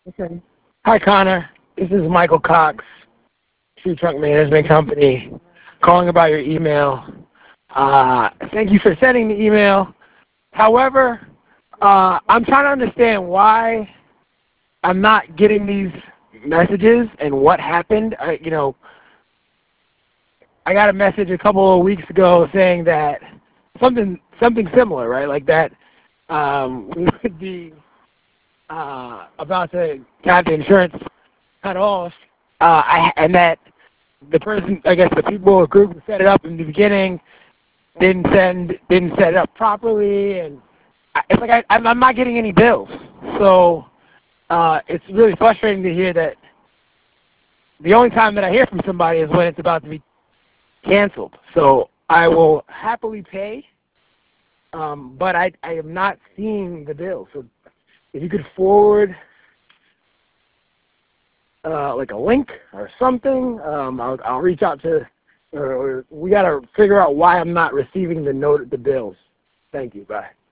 Okay. Hi, Connor. This is Michael Cox, Food Truck Management Company, calling about your email. Thank you for sending the email. However, I'm trying to understand why I'm not getting these messages and what happened. I got a message a couple of weeks ago saying that something similar, right? Like that we would be about to have the insurance cut off, and that the person, I guess the people or group who set it up in the beginning didn't set it up properly, and it's like I'm not getting any bills. So it's really frustrating to hear that the only time that I hear from somebody is when it's about to be canceled. So I will happily pay, but I am not seeing the bill. So if you could forward like a link or something, I'll reach out to, or we got to figure out why I'm not receiving the bills. Thank you. Bye.